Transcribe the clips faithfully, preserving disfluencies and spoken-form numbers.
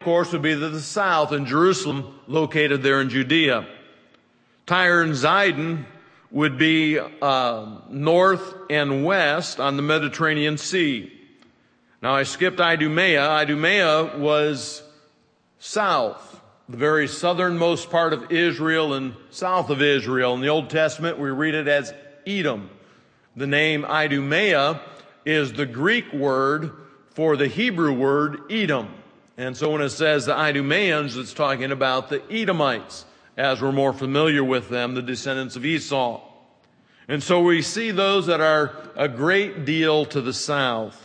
course, would be to the south, and Jerusalem located there in Judea. Tyre and Zidon would be uh, north and west on the Mediterranean Sea. Now, I skipped Idumea. Idumea was south, the very southernmost part of Israel and south of Israel. In the Old Testament, we read it as Edom. The name Idumea is the Greek word for the Hebrew word Edom. And so when it says the Idumeans, it's talking about the Edomites, as we're more familiar with them, the descendants of Esau. And so we see those that are a great deal to the south.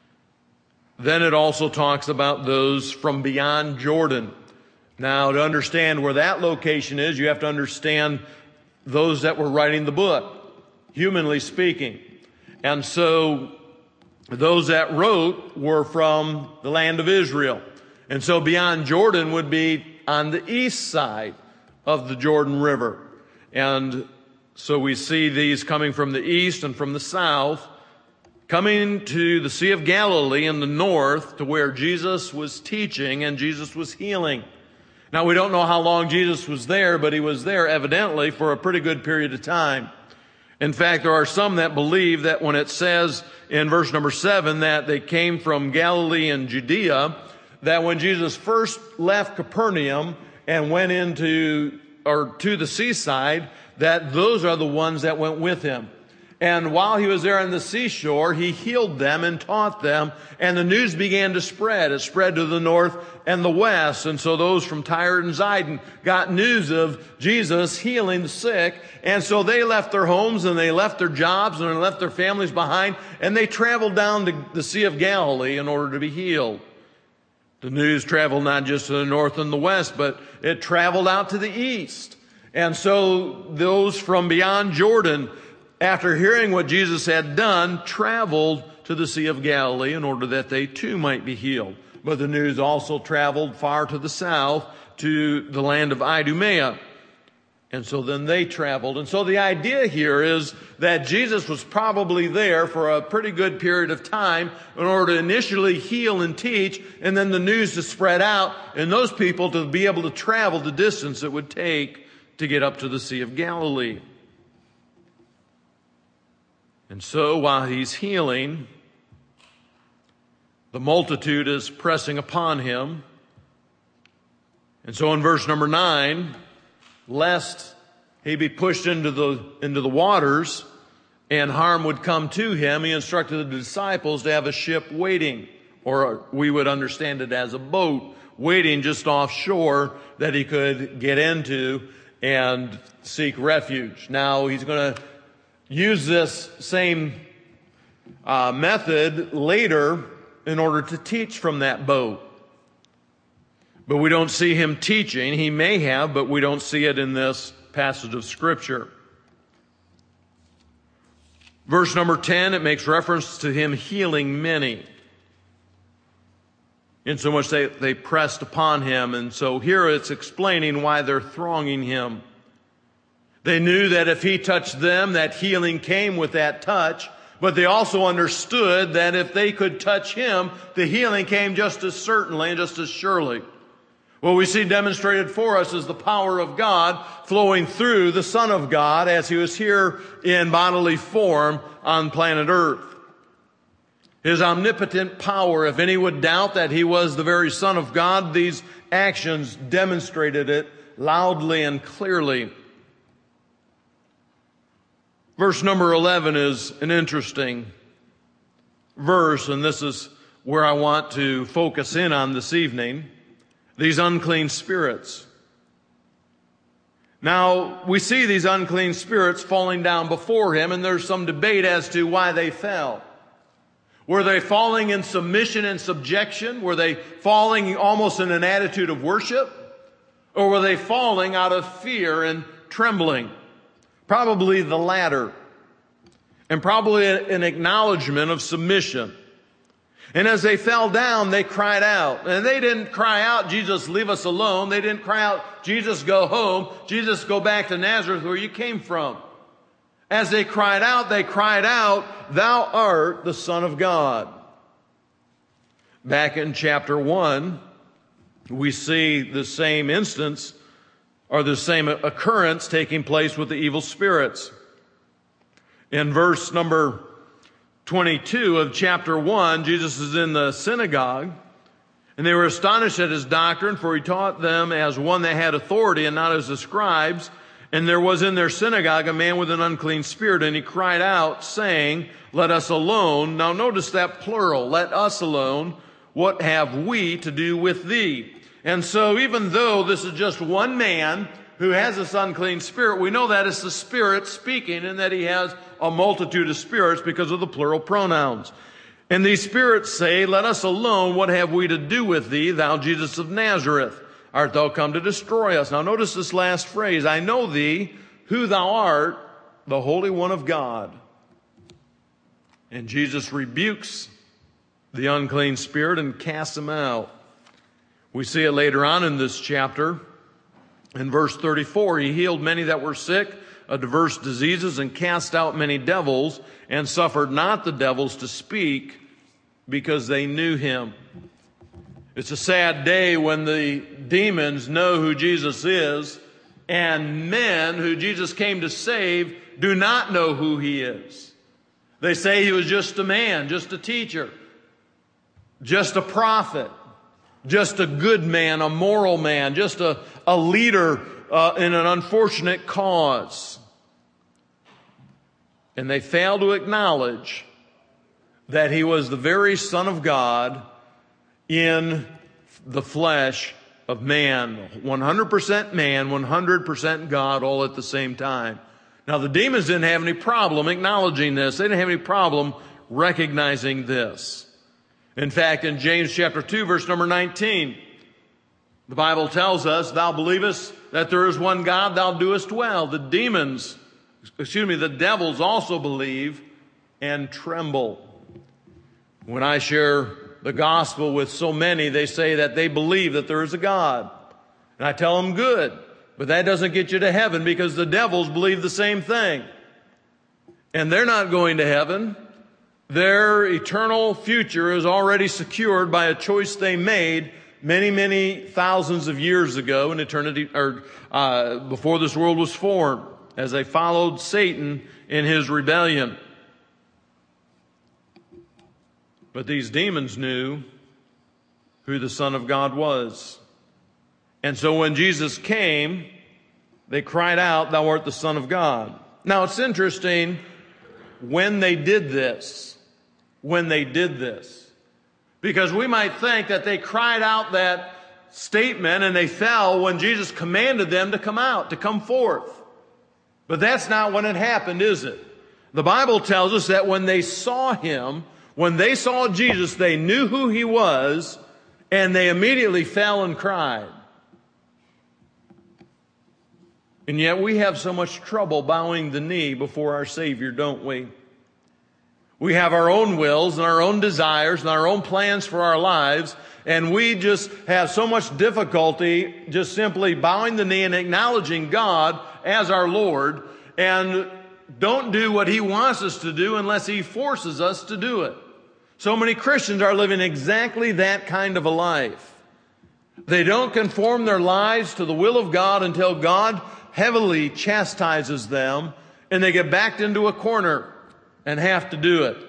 Then it also talks about those from beyond Jordan. Now, to understand where that location is, you have to understand those that were writing the book, humanly speaking. And so those that wrote were from the land of Israel. And so beyond Jordan would be on the east side of the Jordan River. And so we see these coming from the east and from the south, coming to the Sea of Galilee in the north, to where Jesus was teaching and Jesus was healing. Now, we don't know how long Jesus was there, but he was there evidently for a pretty good period of time. In fact, there are some that believe that when it says in verse number seven that they came from Galilee and Judea, that when Jesus first left Capernaum and went into or to the seaside, that those are the ones that went with him. And while he was there on the seashore, he healed them and taught them, and the news began to spread. It spread to the north and the west, and so those from Tyre and Zidon got news of Jesus healing the sick, and so they left their homes, and they left their jobs, and they left their families behind, and they traveled down to the Sea of Galilee in order to be healed. The news traveled not just to the north and the west, but it traveled out to the east. And so those from beyond Jordan, after hearing what Jesus had done, traveled to the Sea of Galilee in order that they too might be healed. But the news also traveled far to the south to the land of Idumea. And so then they traveled. And so the idea here is that Jesus was probably there for a pretty good period of time in order to initially heal and teach, and then the news to spread out, and those people to be able to travel the distance it would take to get up to the Sea of Galilee. And so while he's healing, the multitude is pressing upon him. And so in verse number nine, lest he be pushed into the, into the waters and harm would come to him, he instructed the disciples to have a ship waiting, or we would understand it as a boat waiting just offshore that he could get into and seek refuge. Now he's going to use this same uh, method later in order to teach from that boat. But we don't see him teaching. He may have, but we don't see it in this passage of Scripture. Verse number ten, it makes reference to him healing many, insomuch they, they pressed upon him. And so here it's explaining why they're thronging him. They knew that if he touched them, that healing came with that touch. But they also understood that if they could touch him, the healing came just as certainly and just as surely. What we see demonstrated for us is the power of God flowing through the Son of God as he was here in bodily form on planet Earth. His omnipotent power, if any would doubt that he was the very Son of God, these actions demonstrated it loudly and clearly. Verse number eleven is an interesting verse, and this is where I want to focus in on this evening. These unclean spirits. Now, we see these unclean spirits falling down before him, and there's some debate as to why they fell. Were they falling in submission and subjection? Were they falling almost in an attitude of worship? Or were they falling out of fear and trembling? Probably the latter. And probably an acknowledgement of submission. And as they fell down, they cried out. And they didn't cry out, Jesus, leave us alone. They didn't cry out, Jesus, go home. Jesus, go back to Nazareth where you came from. As they cried out, they cried out, thou art the Son of God. Back in chapter one, we see the same instance or the same occurrence taking place with the evil spirits. In verse number twenty-two of chapter one, Jesus is in the synagogue, and they were astonished at his doctrine, for he taught them as one that had authority and not as the scribes. And there was in their synagogue a man with an unclean spirit, and he cried out, saying, let us alone. Now notice that plural, let us alone. What have we to do with thee? And so even though this is just one man who has this unclean spirit, we know that it's the Spirit speaking and that he has a multitude of spirits because of the plural pronouns. And these spirits say, let us alone. What have we to do with thee, thou Jesus of Nazareth? Art thou come to destroy us? Now notice this last phrase, I know thee, who thou art, the Holy One of God. And Jesus rebukes the unclean spirit and casts him out. We see it later on in this chapter. In verse thirty-four, he healed many that were sick of diverse diseases and cast out many devils and suffered not the devils to speak because they knew him. It's a sad day when the demons know who Jesus is and men who Jesus came to save do not know who he is. They say he was just a man, just a teacher, just a prophet, just a good man, a moral man, just a, a leader uh, in an unfortunate cause. And they fail to acknowledge that he was the very Son of God in the flesh of man. one hundred percent man, one hundred percent God, all at the same time. Now the demons didn't have any problem acknowledging this. They didn't have any problem recognizing this. In fact, in James chapter two, verse number nineteen, the Bible tells us, thou believest that there is one God, thou doest well. The demons, excuse me, the devils also believe and tremble. When I share the gospel with so many, they say that they believe that there is a God. And I tell them, good, but that doesn't get you to heaven because the devils believe the same thing. And they're not going to heaven. Their eternal future is already secured by a choice they made many, many thousands of years ago in eternity, or uh, before this world was formed, as they followed Satan in his rebellion. But these demons knew who the Son of God was. And so when Jesus came, they cried out, thou art the Son of God. Now it's interesting when they did this, when they did this, because we might think that they cried out that statement and they fell when Jesus commanded them to come out, to come forth. But that's not when it happened, is it? The Bible tells us that when they saw him, when they saw Jesus, they knew who he was, and they immediately fell and cried. And yet we have so much trouble bowing the knee before our Savior, don't we? We have our own wills and our own desires and our own plans for our lives, and we just have so much difficulty just simply bowing the knee and acknowledging God as our Lord, and don't do what he wants us to do unless he forces us to do it. So many Christians are living exactly that kind of a life. They don't conform their lives to the will of God until God heavily chastises them and they get backed into a corner and have to do it.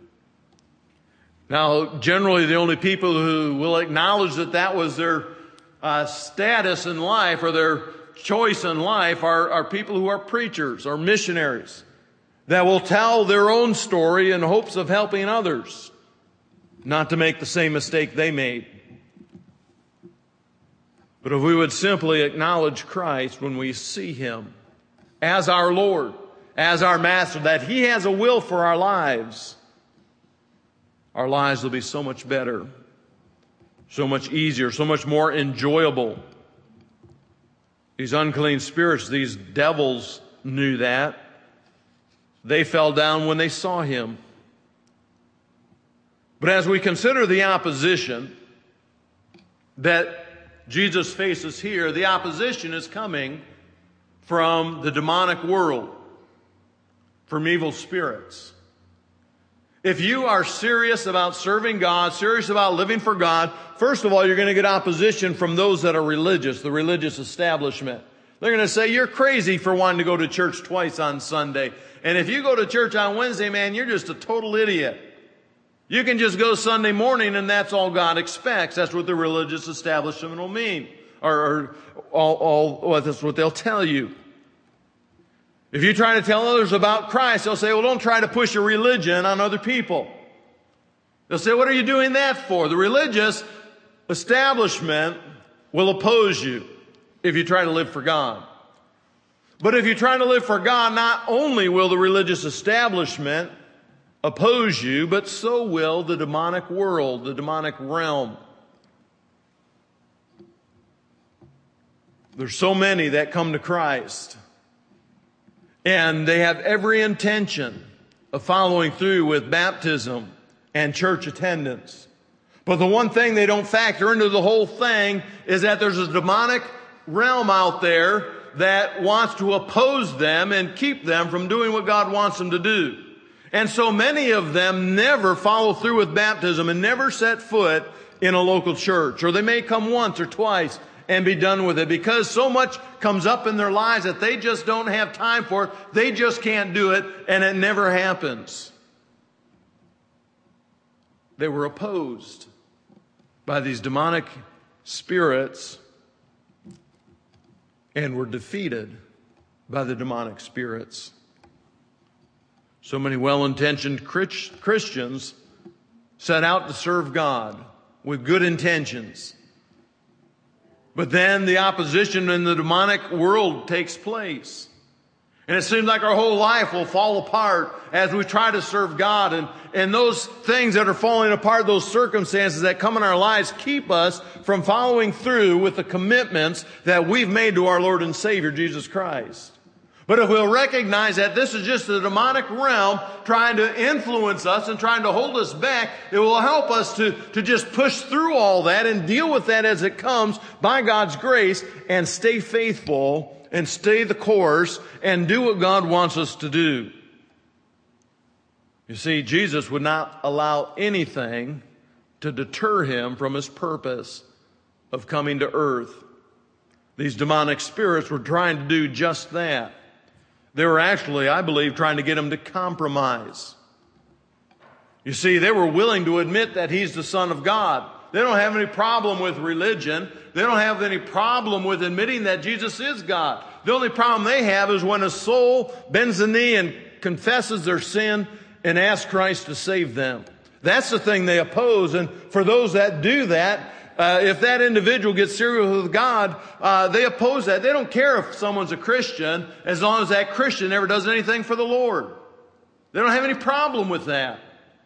Now, generally the only people who will acknowledge that that was their uh, status in life or their choice in life are, are people who are preachers or missionaries that will tell their own story in hopes of helping others not to make the same mistake they made. But if we would simply acknowledge Christ when we see him as our Lord, as our Master, that he has a will for our lives, our lives will be so much better, so much easier, so much more enjoyable. These unclean spirits, these devils knew that. They fell down when they saw him. But as we consider the opposition that Jesus faces here, the opposition is coming from the demonic world, from evil spirits. If you are serious about serving God, serious about living for God, first of all, you're going to get opposition from those that are religious, the religious establishment. They're going to say, you're crazy for wanting to go to church twice on Sunday. And if you go to church on Wednesday, man, you're just a total idiot. You can just go Sunday morning and that's all God expects. That's what the religious establishment will mean. Or, or all, all, well, that's what they'll tell you. If you try to tell others about Christ, they'll say, well, don't try to push your religion on other people. They'll say, what are you doing that for? The religious establishment will oppose you if you try to live for God. But if you try to live for God, not only will the religious establishment oppose you, but so will the demonic world, the demonic realm. There's so many that come to Christ, and they have every intention of following through with baptism and church attendance. But the one thing they don't factor into the whole thing is that there's a demonic realm out there that wants to oppose them and keep them from doing what God wants them to do. And so many of them never follow through with baptism and never set foot in a local church. Or they may come once or twice and be done with it because so much comes up in their lives that they just don't have time for it. They just can't do it, and it never happens. They were opposed by these demonic spirits and were defeated by the demonic spirits. So many well-intentioned Christians set out to serve God with good intentions. But then the opposition in the demonic world takes place. And it seems like our whole life will fall apart as we try to serve God. And, and those things that are falling apart, those circumstances that come in our lives, keep us from following through with the commitments that we've made to our Lord and Savior, Jesus Christ. But if we'll recognize that this is just the demonic realm trying to influence us and trying to hold us back, it will help us to, to just push through all that and deal with that as it comes by God's grace and stay faithful and stay the course and do what God wants us to do. You see, Jesus would not allow anything to deter him from his purpose of coming to earth. These demonic spirits were trying to do just that. They were actually, I believe, trying to get him to compromise. You see, they were willing to admit that he's the Son of God. They don't have any problem with religion. They don't have any problem with admitting that Jesus is God. The only problem they have is when a soul bends the knee and confesses their sin and asks Christ to save them. That's the thing they oppose. And for those that do that, Uh, if that individual gets serious with God, uh, they oppose that. They don't care if someone's a Christian as long as that Christian never does anything for the Lord. They don't have any problem with that.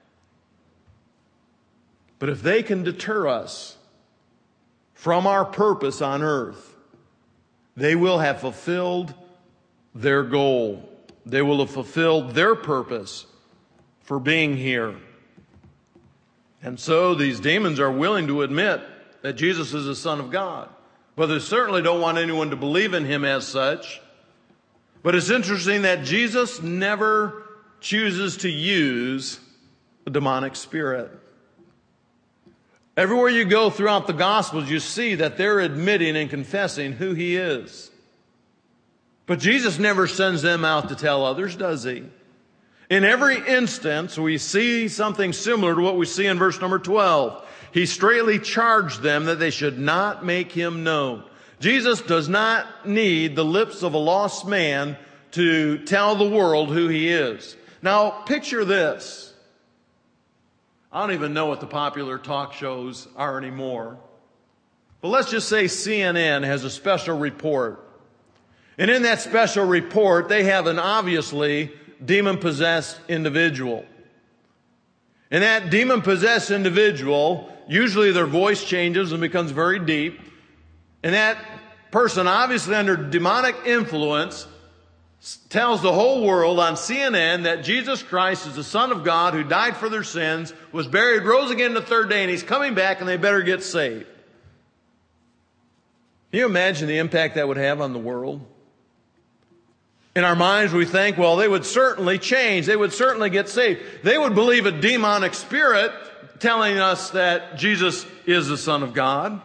But if they can deter us from our purpose on earth, they will have fulfilled their goal. They will have fulfilled their purpose for being here. And so these demons are willing to admit that Jesus is the Son of God. But they certainly don't want anyone to believe in him as such. But it's interesting that Jesus never chooses to use a demonic spirit. Everywhere you go throughout the Gospels, you see that they're admitting and confessing who he is. But Jesus never sends them out to tell others, does he? In every instance, we see something similar to what we see in verse number twelve. He straightly charged them that they should not make him known. Jesus does not need the lips of a lost man to tell the world who he is. Now, picture this. I don't even know what the popular talk shows are anymore. But let's just say C N N has a special report. And in that special report, they have an obviously demon-possessed individual. And that demon-possessed individual, usually their voice changes and becomes very deep. And that person, obviously under demonic influence, tells the whole world on C N N that Jesus Christ is the Son of God who died for their sins, was buried, rose again the third day, and he's coming back and they better get saved. Can you imagine the impact that would have on the world? In our minds, we think, well, they would certainly change. They would certainly get saved. They would believe a demonic spirit telling us that Jesus is the Son of God.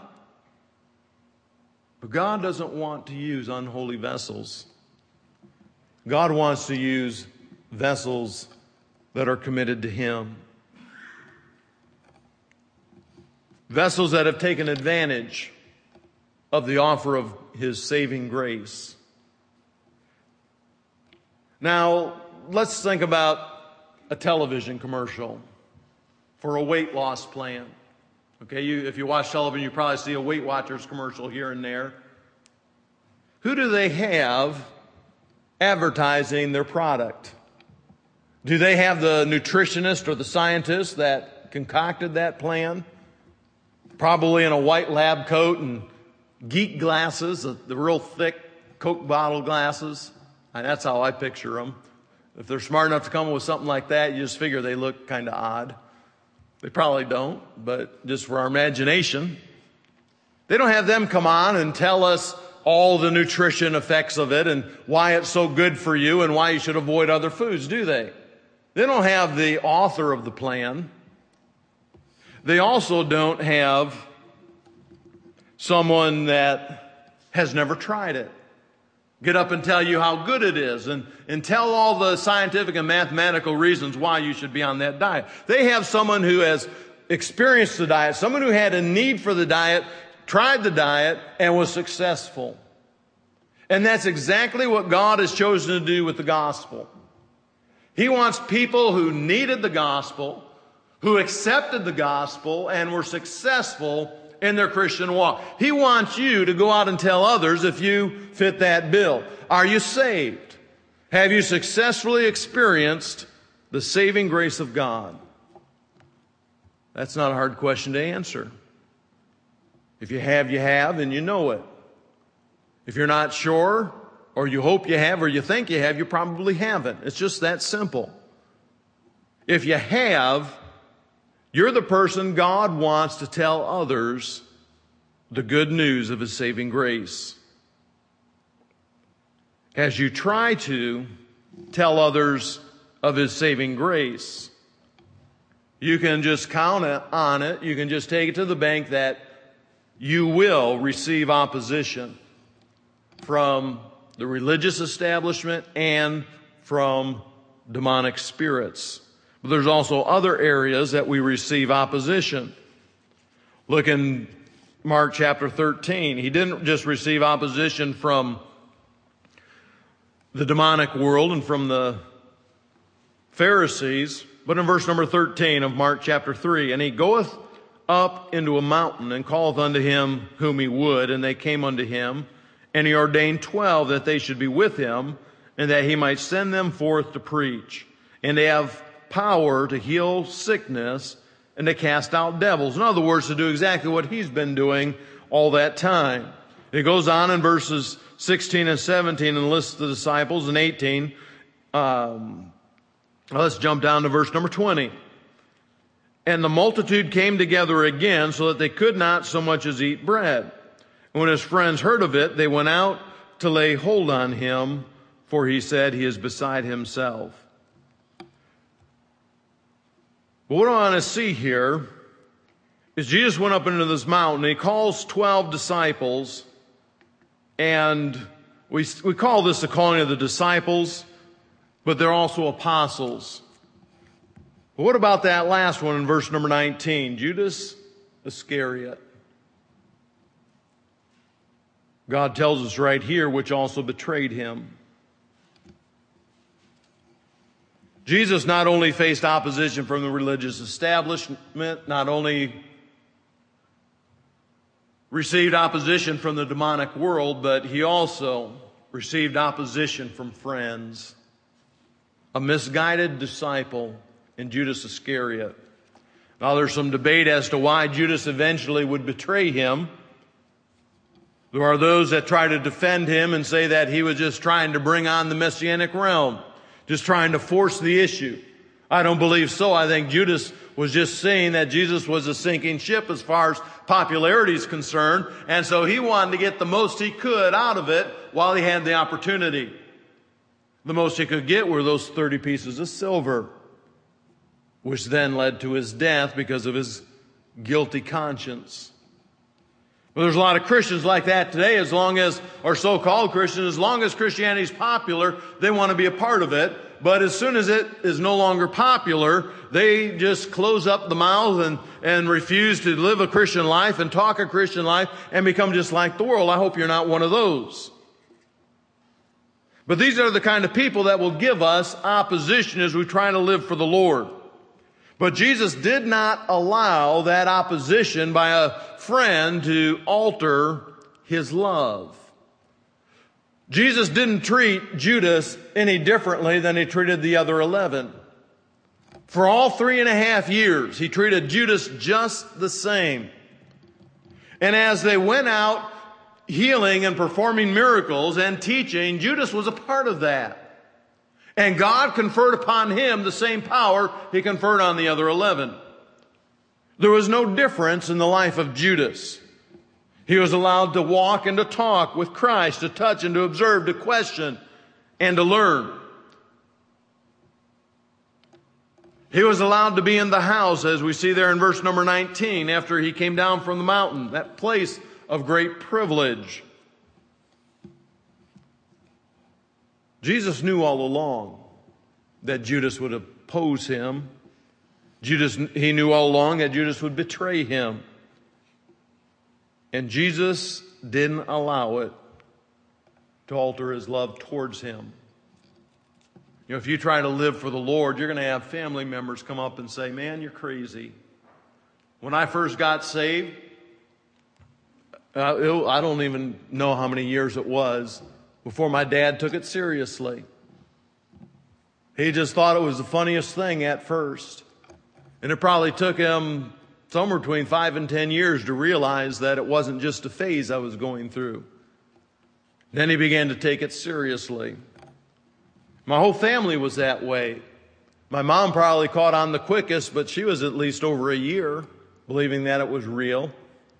But God doesn't want to use unholy vessels. God wants to use vessels that are committed to Him. Vessels that have taken advantage of the offer of His saving grace. Now, let's think about a television commercial for a weight loss plan. Okay, you, if you watch television, you probably see a Weight Watchers commercial here and there. Who do they have advertising their product? Do they have the nutritionist or the scientist that concocted that plan? Probably in a white lab coat and geek glasses, the, the real thick Coke bottle glasses. And that's how I picture them. If they're smart enough to come up with something like that, you just figure they look kind of odd. They probably don't, but just for our imagination. They don't have them come on and tell us all the nutrition effects of it and why it's so good for you and why you should avoid other foods, do they? They don't have the author of the plan. They also don't have someone that has never tried it get up and tell you how good it is and, and tell all the scientific and mathematical reasons why you should be on that diet. They have someone who has experienced the diet, someone who had a need for the diet, tried the diet, and was successful. And that's exactly what God has chosen to do with the gospel. He wants people who needed the gospel, who accepted the gospel, and were successful in their Christian walk. He wants you to go out and tell others if you fit that bill. Are you saved? Have you successfully experienced the saving grace of God? That's not a hard question to answer. If you have, you have, and you know it. If you're not sure, or you hope you have, or you think you have, you probably haven't. It's just that simple. If you have, you're the person God wants to tell others the good news of His saving grace. As you try to tell others of His saving grace, you can just count on it. You can just take it to the bank that you will receive opposition from the religious establishment and from demonic spirits. But there's also other areas that we receive opposition. Look in Mark chapter thirteen. He didn't just receive opposition from the demonic world and from the Pharisees, but in verse number thirteen of Mark chapter three, and he goeth up into a mountain and calleth unto him whom he would, and they came unto him, and he ordained twelve that they should be with him, and that he might send them forth to preach, and to have power to heal sickness and to cast out devils. In other words, to do exactly what he's been doing all that time. It goes on in verses sixteen and seventeen and lists the disciples, and eighteen. Um, let's jump down to verse number twenty. And the multitude came together again so that they could not so much as eat bread. And when his friends heard of it, they went out to lay hold on him, for he said he is beside himself. But what I want to see here is Jesus went up into this mountain. He calls twelve disciples, and we, we call this the calling of the disciples, but they're also apostles. But what about that last one in verse number nineteen? Judas Iscariot. God tells us right here, which also betrayed him. Jesus not only faced opposition from the religious establishment, not only received opposition from the demonic world, but he also received opposition from friends. A misguided disciple in Judas Iscariot. Now there's some debate as to why Judas eventually would betray him. There are those that try to defend him and say that he was just trying to bring on the Messianic realm. Just trying to force the issue. I don't believe so. I think Judas was just saying that Jesus was a sinking ship as far as popularity is concerned. And so he wanted to get the most he could out of it while he had the opportunity. The most he could get were those thirty pieces of silver, which then led to his death because of his guilty conscience. Well, there's a lot of Christians like that today, as long as, or so-called Christians, as long as Christianity is popular, they want to be a part of it. But as soon as it is no longer popular, they just close up the mouth and, and refuse to live a Christian life and talk a Christian life and become just like the world. I hope you're not one of those. But these are the kind of people that will give us opposition as we try to live for the Lord. But Jesus did not allow that opposition by a friend to alter his love. Jesus didn't treat Judas any differently than he treated the other eleven. For all three and a half years, he treated Judas just the same. And as they went out healing and performing miracles and teaching, Judas was a part of that. And God conferred upon him the same power he conferred on the other eleven. There was no difference in the life of Judas. He was allowed to walk and to talk with Christ, to touch and to observe, to question and to learn. He was allowed to be in the house, as we see there in verse number nineteen, after he came down from the mountain, that place of great privilege. Jesus knew all along that Judas would oppose him. Judas, he knew all along that Judas would betray him. And Jesus didn't allow it to alter his love towards him. You know, if you try to live for the Lord, you're going to have family members come up and say, "Man, you're crazy." When I first got saved, uh, it, I don't even know how many years it was before my dad took it seriously. He just thought it was the funniest thing at first. And it probably took him somewhere between five and ten years to realize that it wasn't just a phase I was going through. Then he began to take it seriously. My whole family was that way. My mom probably caught on the quickest, but she was at least over a year believing that it was real.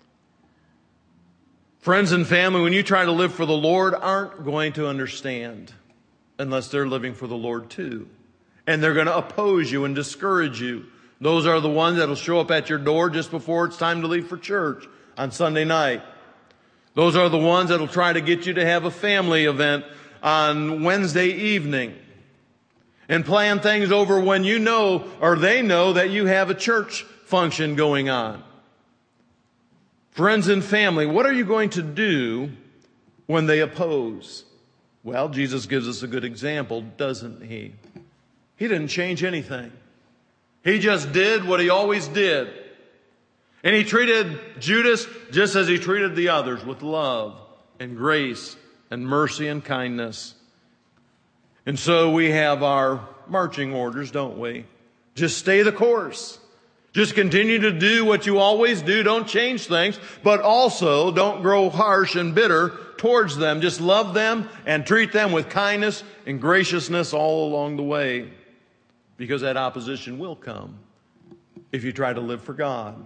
Friends and family, when you try to live for the Lord, aren't going to understand unless they're living for the Lord too. And they're going to oppose you and discourage you. Those are the ones that will show up at your door just before it's time to leave for church on Sunday night. Those are the ones that will try to get you to have a family event on Wednesday evening and plan things over when you know or they know that you have a church function going on. Friends and family, what are you going to do when they oppose? Well, Jesus gives us a good example, doesn't he? He didn't change anything. He just did what he always did. And he treated Judas just as he treated the others, with love and grace and mercy and kindness. And so we have our marching orders, don't we? Just stay the course. Just continue to do what you always do. Don't change things, but also don't grow harsh and bitter towards them. Just love them and treat them with kindness and graciousness all along the way. Because that opposition will come if you try to live for God.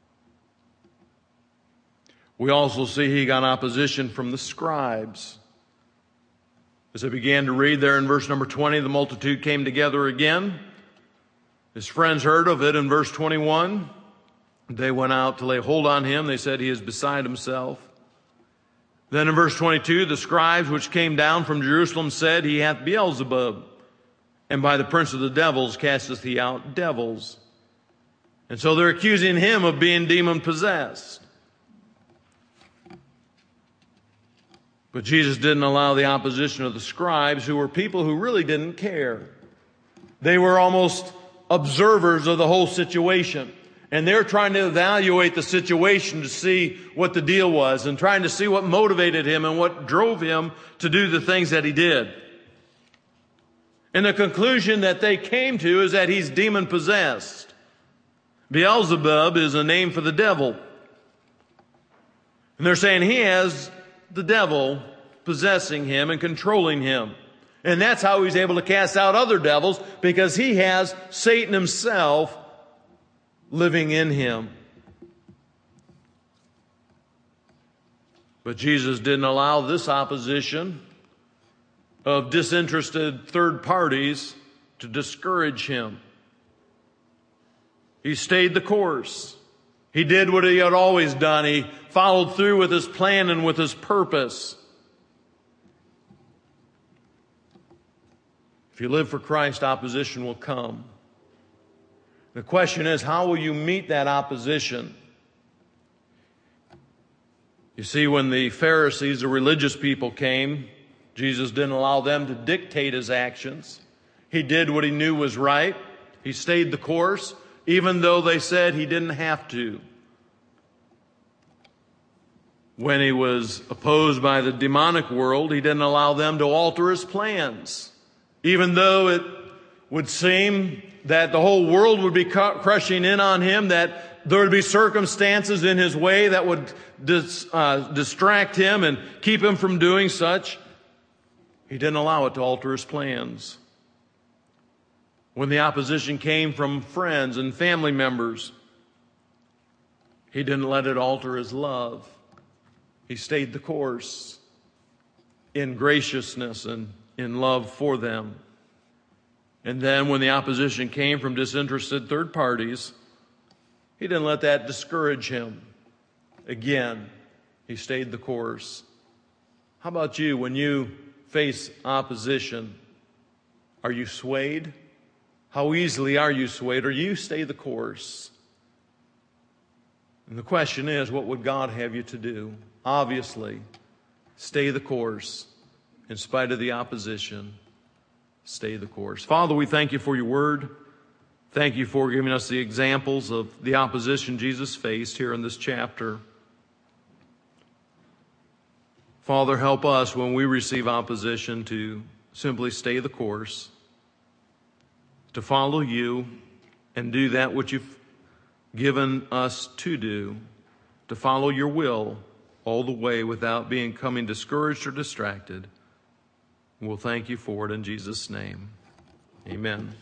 We also see he got opposition from the scribes. As I began to read there in verse number twenty, the multitude came together again. His friends heard of it in verse twenty-one. They went out to lay hold on him. They said he is beside himself. Then in verse twenty-two, the scribes which came down from Jerusalem said, "He hath Beelzebub, and by the prince of the devils casteth he out devils." And so they're accusing him of being demon-possessed. But Jesus didn't allow the opposition of the scribes, who were people who really didn't care. They were almost observers of the whole situation. And they're trying to evaluate the situation to see what the deal was and trying to see what motivated him and what drove him to do the things that he did. And the conclusion that they came to is that he's demon-possessed. Beelzebub is a name for the devil. And they're saying he has the devil possessing him and controlling him. And that's how he's able to cast out other devils, because he has Satan himself living in him. But Jesus didn't allow this opposition of disinterested third parties to discourage him. He stayed the course. He did what he had always done. He followed through with his plan and with his purpose. If you live for Christ, opposition will come. The question is, how will you meet that opposition? You see, when the Pharisees, the religious people, came, Jesus didn't allow them to dictate his actions. He did what he knew was right. He stayed the course, even though they said he didn't have to. When he was opposed by the demonic world, he didn't allow them to alter his plans. Even though it would seem that the whole world would be crushing in on him, that there would be circumstances in his way that would dis, uh, distract him and keep him from doing such, he didn't allow it to alter his plans. When the opposition came from friends and family members, he didn't let it alter his love. He stayed the course in graciousness and in love for them. And then when the opposition came from disinterested third parties, he didn't let that discourage him. Again, he stayed the course. How about you? When you face opposition, are you swayed? How easily are you swayed? Or you stay the course? And the question is, what would God have you to do? Obviously, stay the course. In spite of the opposition, stay the course. Father, we thank you for your word. Thank you for giving us the examples of the opposition Jesus faced here in this chapter. Father, help us when we receive opposition to simply stay the course, to follow you and do that which you've given us to do, to follow your will all the way without becoming discouraged or distracted. We'll thank you for it in Jesus' name. Amen.